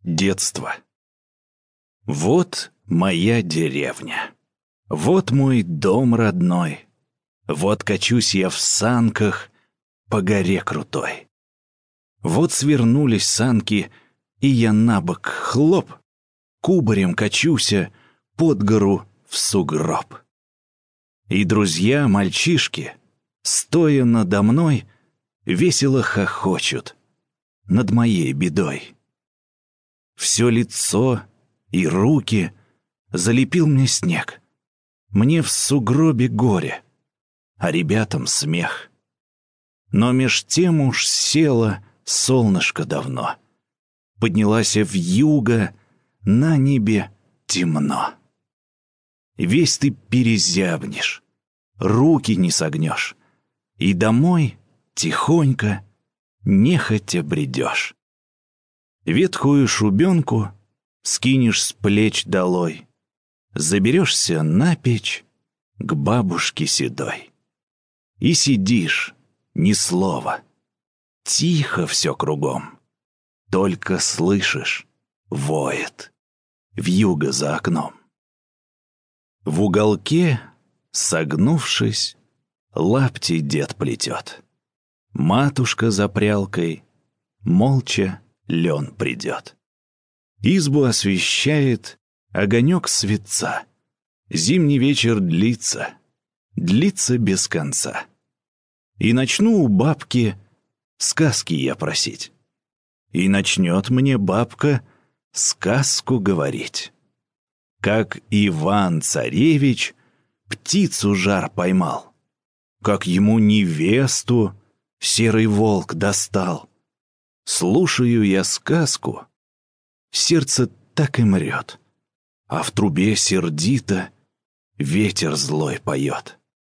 Детство. Вот моя деревня. Вот мой дом родной. Вот качусь я в санках по горе крутой. Вот свернулись санки, и я набок хлоп, кубарем качуся под гору в сугроб. И друзья, мальчишки, стоя надо мной, весело хохочут над моей бедой. Все лицо и руки залепил мне снег. Мне в сугробе горе, а ребятам смех. Но меж тем уж село солнышко давно. Поднялась вьюга, на небе темно. Весь ты перезябнешь, руки не согнешь, и домой тихонько, нехотя бредешь. Ветхую шубенку скинешь с плеч долой, заберешься на печь к бабушке седой. И сидишь, ни слова, тихо все кругом, только слышишь, воет вьюга за окном. В уголке, согнувшись, лапти дед плетет. Матушка за прялкой молча лен придет. Избу освещает огонек светца. Зимний вечер длится, длится без конца. И начну у бабки сказки я просить. И начнет мне бабка сказку говорить. Как Иван-царевич птицу жар поймал, как ему невесту серый волк достал. Слушаю я сказку, сердце так и мрет, а в трубе сердито ветер злой поет.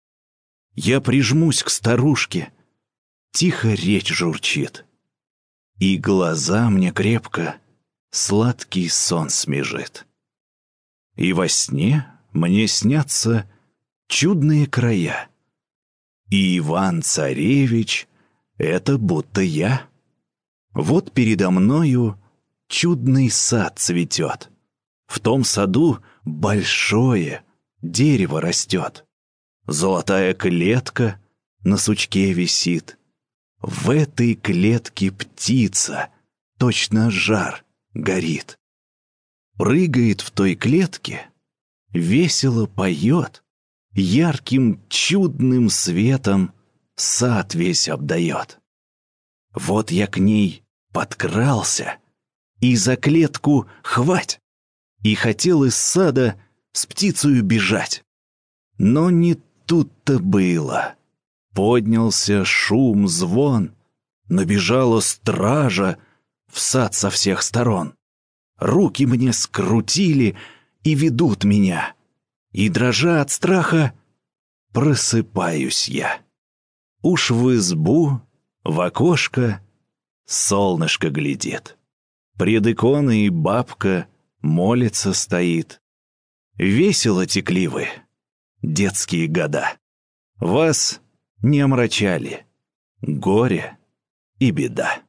Я прижмусь к старушке, тихо речь журчит, и глаза мне крепко сладкий сон смежит. И во сне мне снятся чудные края, и Иван-царевич — это будто я. Вот передо мною чудный сад цветет. В том саду большое дерево растет. Золотая клетка на сучке висит. В этой клетке птица, точно жар, горит. Прыгает в той клетке, весело поет, ярким чудным светом сад весь обдает. Вот я к ней подкрался, и за клетку хвать, и хотел из сада с птицею бежать. Но не тут-то было. Поднялся шум, звон, набежала стража в сад со всех сторон. Руки мне скрутили и ведут меня, и, дрожа от страха, просыпаюсь я. Уж в избу, в окошко солнышко глядит. Пред иконой бабка молится стоит. Весело текли вы, детские года. Вас не омрачали горе и беда.